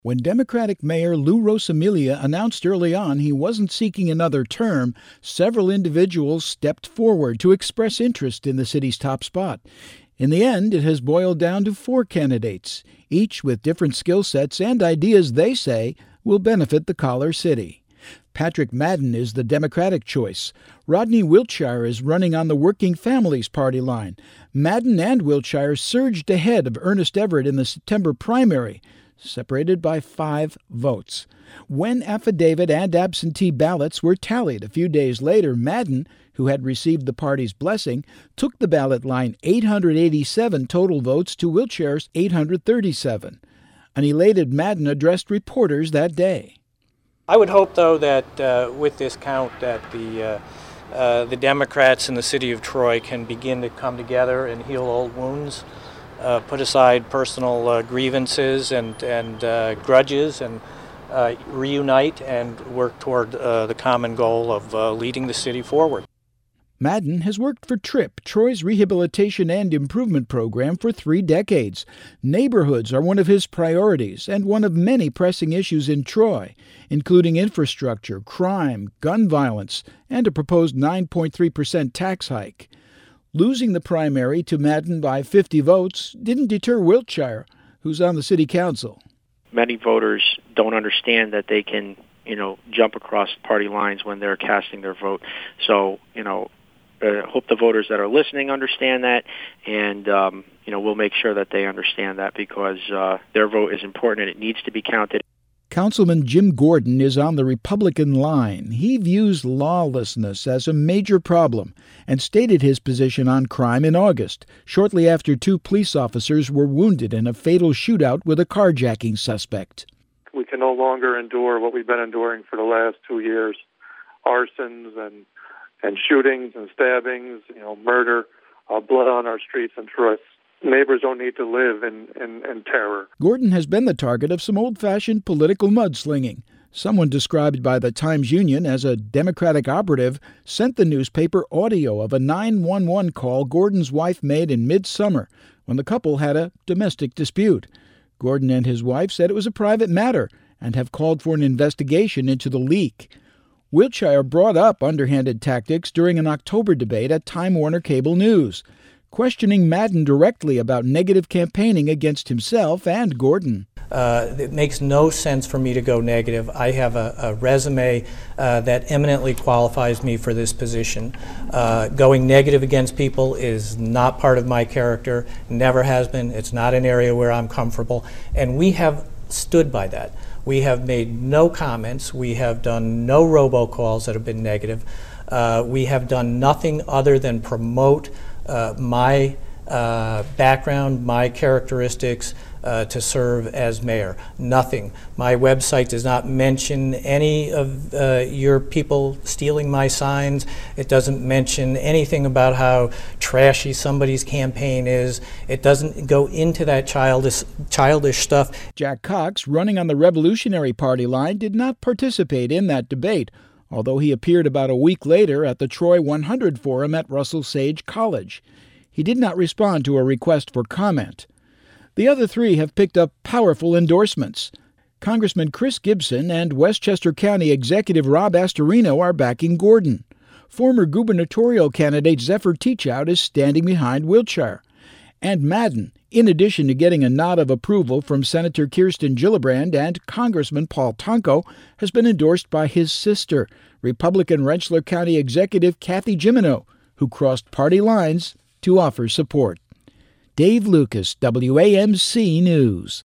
When Democratic Mayor Lou Rosamilia announced early on he wasn't seeking another term, several individuals stepped forward to express interest in the city's top spot. In the end, it has boiled down to 4 candidates, each with different skill sets and ideas they say will benefit the Collar City. Patrick Madden is the Democratic choice. Rodney Wiltshire is running on the Working Families Party line. Madden and Wiltshire surged ahead of Ernest Everett in the September primary, separated by 5 votes. When affidavit and absentee ballots were tallied a few days later, Madden, who had received the party's blessing, took the ballot line 887 total votes to Wiltshire's 837. An elated Madden addressed reporters that day. I would hope, though, that with this count that the Democrats in the city of Troy can begin to come together and heal old wounds, put aside personal grievances and grudges, and reunite and work toward the common goal of leading the city forward. Madden has worked for TRIP, Troy's Rehabilitation and Improvement Program, for 3 decades. Neighborhoods are one of his priorities and one of many pressing issues in Troy, including infrastructure, crime, gun violence, and a proposed 9.3% tax hike. Losing the primary to Madden by 50 votes didn't deter Wiltshire, who's on the city council. Many voters don't understand that they can, jump across party lines when they're casting their vote. So, hope the voters that are listening understand that, and we'll make sure that they understand that because their vote is important and it needs to be counted. Councilman Jim Gordon is on the Republican line. He views lawlessness as a major problem and stated his position on crime in August, shortly after 2 police officers were wounded in a fatal shootout with a carjacking suspect. We can no longer endure what we've been enduring for the last 2 years, arsons and shootings and stabbings, murder, blood on our streets and Troy. Neighbors don't need to live in terror. Gordon has been the target of some old-fashioned political mudslinging. Someone described by the Times-Union as a Democratic operative sent the newspaper audio of a 911 call Gordon's wife made in midsummer when the couple had a domestic dispute. Gordon and his wife said it was a private matter and have called for an investigation into the leak. Wiltshire brought up underhanded tactics during an October debate at Time Warner Cable News, questioning Madden directly about negative campaigning against himself and Gordon. It makes no sense for me to go negative. I have a resume that eminently qualifies me for this position. Going negative against people is not part of my character, never has been. It's not an area where I'm comfortable, and we have stood by that. We have made no comments. We have done no robocalls that have been negative. We have done nothing other than promote my background, my characteristics to serve as mayor. Nothing. My website does not mention any of your people stealing my signs. It doesn't mention anything about how trashy somebody's campaign is. It doesn't go into that childish stuff. Jack Cox, running on the Revolutionary Party line, did not participate in that debate, although he appeared about a week later at the Troy 100 Forum at Russell Sage College. He did not respond to a request for comment. The other 3 have picked up powerful endorsements. Congressman Chris Gibson and Westchester County Executive Rob Astorino are backing Gordon. Former gubernatorial candidate Zephyr Teachout is standing behind Wiltshire. And Madden, in addition to getting a nod of approval from Senator Kirsten Gillibrand and Congressman Paul Tonko, has been endorsed by his sister, Republican Rensselaer County Executive Kathy Jimino, who crossed party lines to offer support. Dave Lucas, WAMC News.